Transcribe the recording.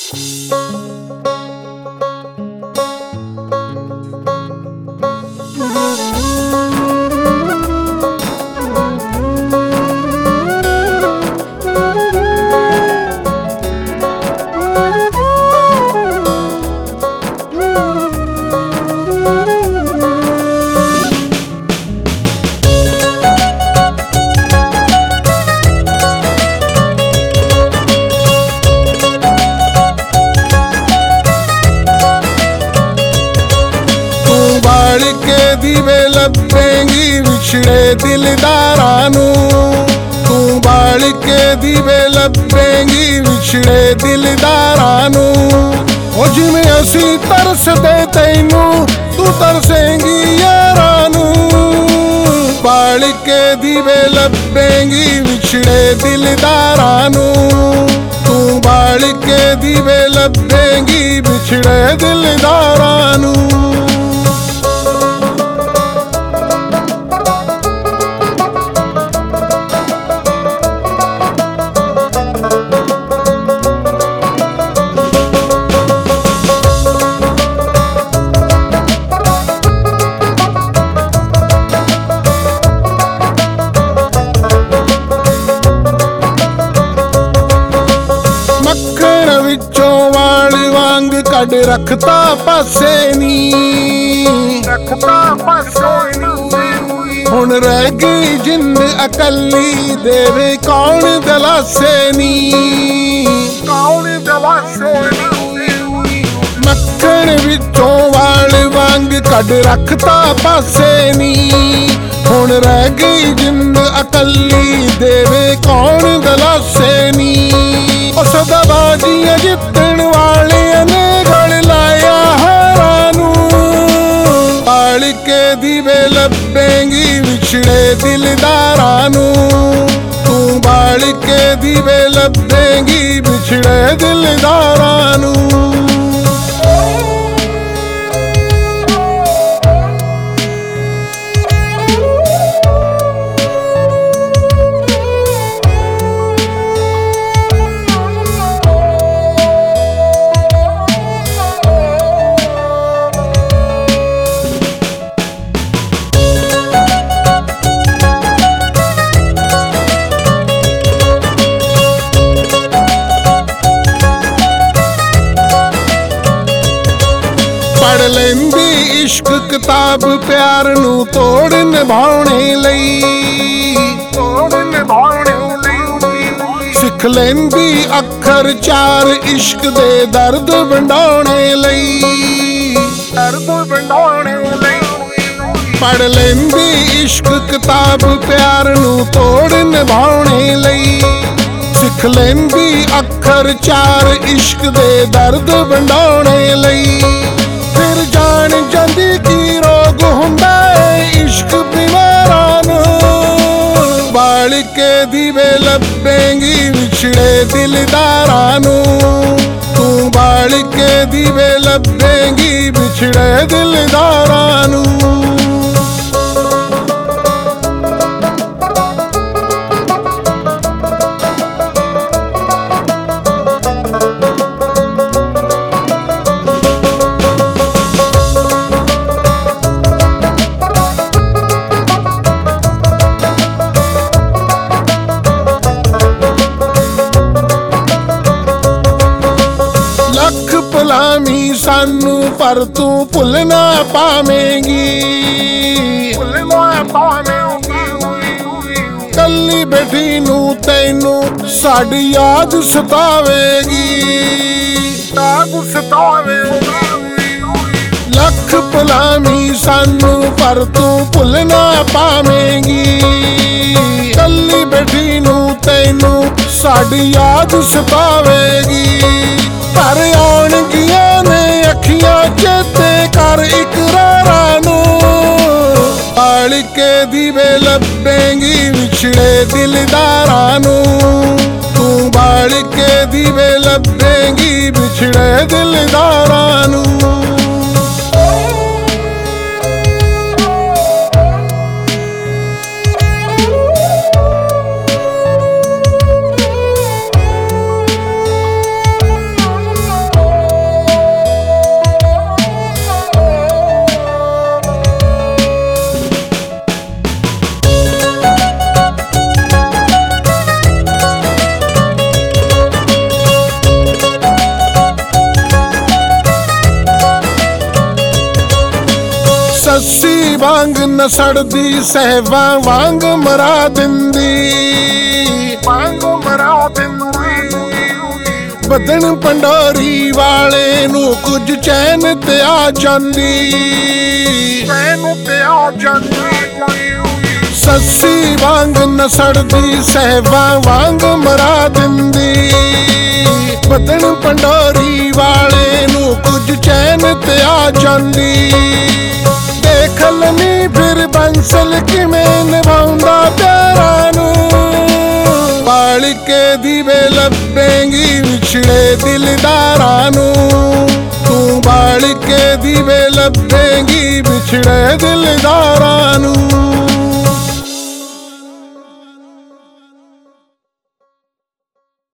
बाल के दीवे लभेंगी विछड़े दिलदारां नूं, तू बाल के दीवे लभेंगी विछड़े दिलदारां नूं। ओ जिवें असीं तरसदे तैनूं तू तरसेंगी यारां नूं। बाल के दीवे लभेंगी विछड़े दिलदारां नूं, तू बाल के दीवे लभेंगी विछड़े दिलदारां नूं। कड रखता पासे नी, रखता पासे नी। हुण रह गई जिंद अकली देवे कौन दलासे नी, कौन दलासे नी। मक्खण विचों वाल वांग कड रखता पासे नी, हुण रह गई जिंद अकली देवे कौन दलासे नी। उस सदाबाजियां जितण वाले ने गल लाया हारां नूं। बाल के दीवे लभेंगी विछड़े दिलदारां नूं, तू बाल के दीवे लभेंगी विछड़े दिलदारां नूं। पढ़ लेंदी इश्क किताब प्यार नू तोड़ निभाने लई, तोड़ निभाने लई। सिख लेंदी अखर चार इश्क दे दर्द वंडाने लई, दर्द वंडाने लई। पढ़ लेंदी इश्क किताब प्यार नू तोड़ निभाने लई। सिख लेंदी अखर चार इश्क दे दर्द वंडाने लई। फिर जान जांदी की रोग हुंदा है इश्क बीमारां नूं। बाल के दीवे लभेंगी विछड़े दिलदारां नूं, तू बाल के दीवे लभेंगी विछड़े दिलदारां नूं। भुलामी सानू पर तू भुल ना पावेंगी, कली बैठी नू तैनू साडी याद सतावेगी, याद सतावेगी। लख भुलामी सानू पर तू भुल ना पावेंगी, कली बैठी नू तैनू साडी याद सतावेगी। पर आउणगियां ने अखियां चेते कर इकरारां नूं। बाल के दीवे लभेंगी विछड़े दिलदारां नूं, तू बाल के दीवे लभेंगी विछड़े दिलदारां नूं। ਸੱਸੀ ਵਾਂਗ ਨਸੜਦੀ ਸਹਿਬਾਂ ਵਾਂਗ ਮਰਾ ਦਿੰਦੀ, ਬਦਨ ਪੰਡੋਰੀ ਵਾਲੇ ਨੂੰ ਕੁਝ ਚੈਨ ਤੇ ਆ ਜਾਂਦੀ, ਸੱਸੀ ਵਾਂਗ ਨਸੜਦੀ ਸਹਿਬਾਂ ਵਾਂਗ ਮਰਾ ਦਿੰਦੀ, ਬਦਨ ਪੰਡੋਰੀ ਵਾਲੇ ਨੂੰ ਕੁਝ ਚੈਨ ਤੇ ਆ ਜਾਂਦੀ। ਦੇਖ ਲਵੀਂ ਫਿਰ ਬੰਸਲ ਕਿਵੇਂ ਨਿਭਾਉਂਦਾ ਪਿਆਰਾਂ ਨੂੰ, ਬਾਲ ਕੇ ਦੀਵੇ ਲੱਭੇਂਗੀ ਵਿਛੜੇ ਦਿਲਦਾਰਾਂ ਨੂੰ, ਤੂੰ ਬਾਲ ਕੇ ਦੀਵੇ ਲੱਭੇਂਗੀ ਵਿਛੜੇ ਦਿਲਦਾਰਾਂ ਨੂੰ।